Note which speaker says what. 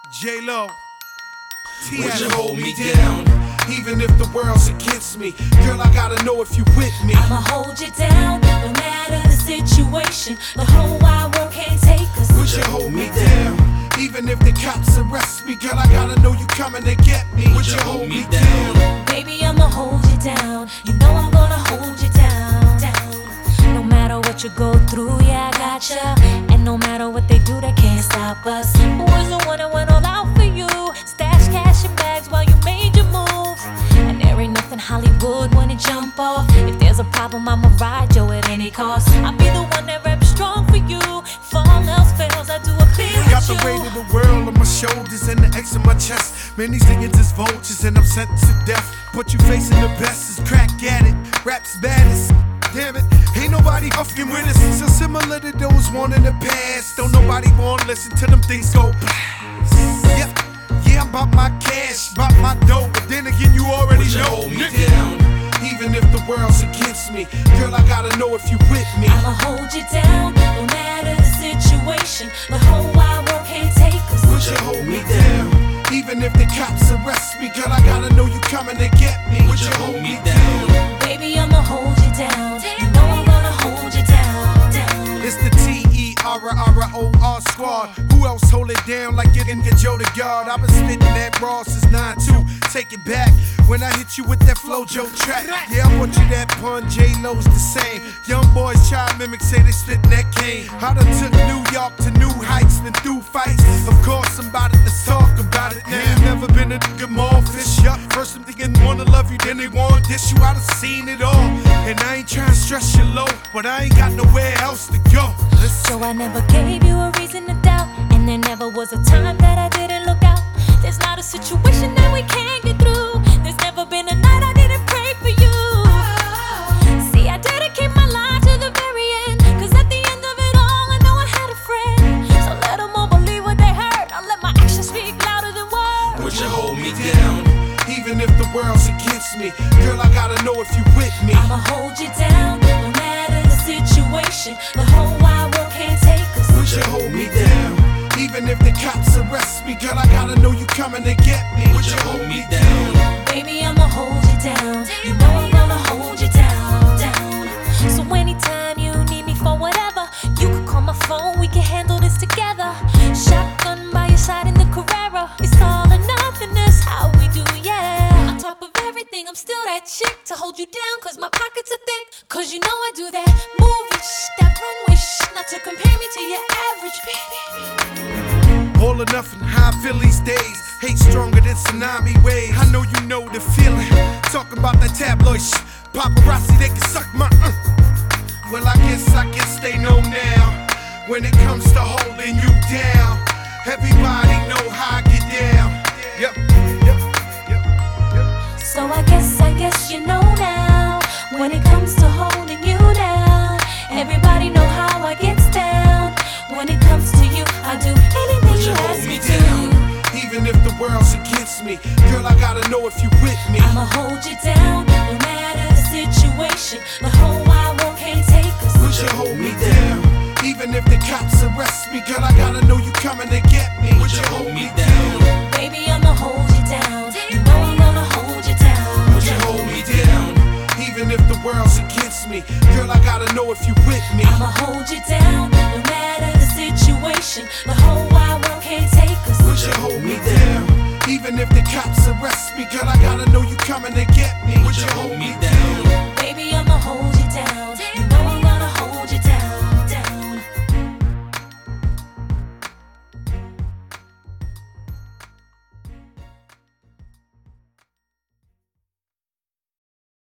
Speaker 1: J-Lo,
Speaker 2: Would you hold me down?
Speaker 1: even if the world's against me. Girl, I gotta know if you with me.
Speaker 3: I'ma hold you down, no matter the situation. The whole wide world can't take us.
Speaker 1: Would you hold me down? Even if the cops arrest me, girl, I gotta know you coming to get me.
Speaker 2: Would you hold me down?
Speaker 3: Baby, I'ma hold you down. You know I'm gonna hold you down, down. No matter what you go through, yeah, I got ya. And no matter what they do, they can't stop us. Who was the one that went all out for you? Stash cash in bags while you made your moves. And there ain't nothing Hollywood when it jump off. If there's a problem, I'ma ride you at any cost. I'll be the one that reps strong for you. If all else fails, I do a clear
Speaker 1: Got the weight of the world on my shoulders and the X on my chest. Man, these niggas is vultures and I'm sentenced to death. But you facing the best is crack at it. Rap's baddest. Damn it, ain't nobody fucking with us. So similar to those one in the past. Don't nobody wanna listen to them things go blast. Yeah, I'm about my cash, about my dough. But then again, you already
Speaker 2: Would you
Speaker 1: know.
Speaker 2: hold me down?
Speaker 1: Even if the world's against me, girl, I gotta know if you with me.
Speaker 3: I'ma hold you down, no matter the situation. The whole wide world can't take us.
Speaker 1: Would you hold me down? Even if the cops arrest me, girl, I gotta know you coming to get me.
Speaker 2: Would you hold me down?
Speaker 3: Baby, I'ma hold you down. You know I'm gonna hold you down, down.
Speaker 1: It's the TERROR squad. Who else hold it down like it in Joe the Yard? I've been spitting that raw since 9-2. Take it back when I hit you with that Flojo track. Yeah, I want you that pun. J-Lo's the same. Young boys try to mimic, say they spitting that cane. I done took New York to new heights and through fights. Of course, somebody let's talk about it now. Never been a nigga more fish up. First, I'm thinking wanna love you, then they wanna dish you. I done seen it all, and I ain't trying to stress you low, but I ain't got nowhere else to go.
Speaker 3: So I never gave you a reason to doubt, and there never was a time that I didn't look out. There's not a situation that we can't get through. There's never been a night I didn't pray for you. See, I dedicate my life to the very end, cause at the end of it all, I know I had a friend. So let them all believe what they heard. I'll let my actions speak louder than words.
Speaker 2: Would you hold me down?
Speaker 1: Even if the world's against me, girl, I gotta know if you with me.
Speaker 3: I'ma hold you down, no matter the situation. The whole wide world can't take us.
Speaker 1: Would you hold me down? Even if the cops arrest me, girl, I gotta know you coming to get me.
Speaker 2: Would you hold me down?
Speaker 3: Baby, I'ma hold you down. You know I'm gonna hold you down, down. So anytime you need me for whatever, you can call my phone, we can handle this together. Shotgun by your side in the Carrera. It's all or nothing, that's how we do, yeah. On top of everything, I'm still that chick to hold you down, cause my pockets are thick. Cause you know I do that movie, that runway, not to compare me to your average baby.
Speaker 1: All or nothing, how I feel these days. Hate stronger than tsunami waves. I know you know the feeling. Talking about that tabloid shit. Paparazzi, they can suck my Well, I guess they know now. When it comes to holding you down, everybody know how I get down. Yep.
Speaker 3: So I guess you know now. When it comes to holding you down, everybody know how I get down. When it comes to you, I do anything you ask me to.
Speaker 1: Even if the world's against me, girl, I gotta know if you with me.
Speaker 3: I'ma hold you down, no matter the situation. The whole wide world can't take us.
Speaker 1: Would you hold me down? Even if the cops arrest me, girl, I gotta know you coming to get me.
Speaker 2: Would you hold me down?
Speaker 3: Baby, I'ma hold you down. You know I'm gonna hold you down.
Speaker 2: Would you hold me down?
Speaker 1: Even if the world's against me, girl, I gotta know if you with me.
Speaker 3: I'ma hold you down, no matter the situation. The whole wide world can't take us.
Speaker 1: Would you hold me down? Even if the cops arrest me, girl, I gotta know you coming to get me.
Speaker 2: Would you hold me down?